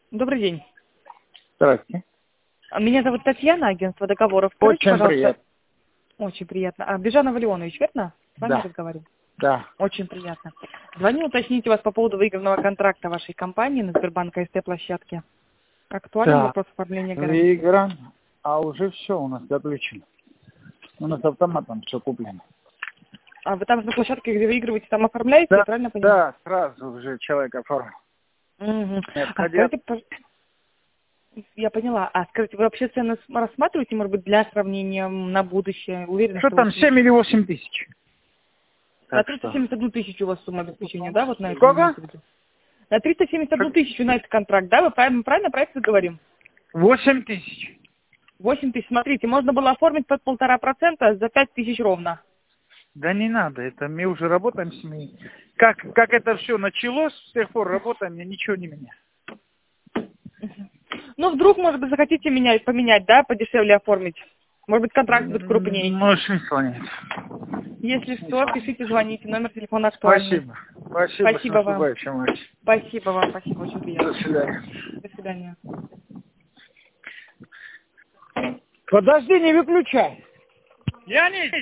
Добрый день. Здравствуйте. Меня зовут Татьяна, агентство договоров. Скажите, Очень пожалуйста. приятно. Очень приятно. Бежанов Леонович, верно? С вами Да, разговариваю. да, Очень приятно. Звоню уточнить у вас по поводу выигранного контракта вашей компании на Сбербанк СТ-площадке. Актуален да. вопрос оформления гарантии? Выигран, а уже все у нас заключено. У нас автоматом все куплено. А вы там на площадке, где выигрываете, там оформляете, я Да, правильно понимаю? да, сразу уже человек оформил. Мгм. Не А отходя. скажите, я поняла. А скажите, вы вообще цены рассматриваете, может быть, для сравнения на будущее? Уверена, Что что вы там, 7 или 8 тысяч? на Так что. 371 тысячу у вас сумма обеспечения, да, вот на это Сколько? имеете в виду? На 371 тысячу на этот контракт, да? Вы правильно про это говорим? 8 тысяч. 8 тысяч. Смотрите, можно было оформить под 1,5% за 5 тысяч ровно. Да не надо, это мы уже работаем с ними. Как это все началось, с тех пор работаем, я ничего не меняю. Ну, вдруг, может быть, захотите поменять, да, подешевле оформить. Может быть, контракт будет крупнее. Ну, смысла нет. Если что, Смысла нет. пишите, звоните, номер телефона актуальный. Спасибо. Спасибо, с Спасибо вам. наступающим. Мать. Спасибо вам, спасибо, очень До приятно. свидания. До свидания. Подожди, не выключай. Я не...